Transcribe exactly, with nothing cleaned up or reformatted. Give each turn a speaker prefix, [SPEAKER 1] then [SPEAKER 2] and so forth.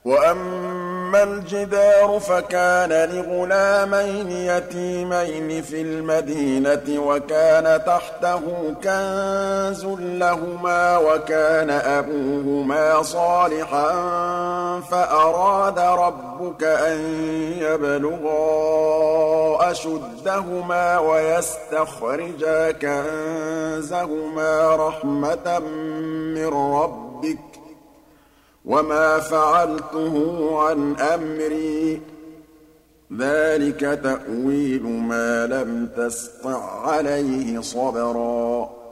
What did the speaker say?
[SPEAKER 1] وَأَمَّا الْجِدَارُ فَكَانَ لِغُلَامَيْنِ يَتِيمَيْنِ فِي الْمَدِينَةِ وَكَانَ تَحْتَهُ كَنزٌ لَّهُمَا وَكَانَ أَبُوهُمَا صَالِحًا فَأَرَادَ رَبُّكَ أَن يَبْلُغَا أَشُدَّهُمَا وَيَسْتَخْرِجَا كَنزَهُمَا رَحْمَةً مِّن رَّبِّكَ ۚ وَمَا فَعَلْتُهُ عَنْ أَمْرِي ۚ ذَٰلِكَ تَأْوِيلُ مَا لَمْ تَسْطِع عَّلَيْهِ صَبْرًا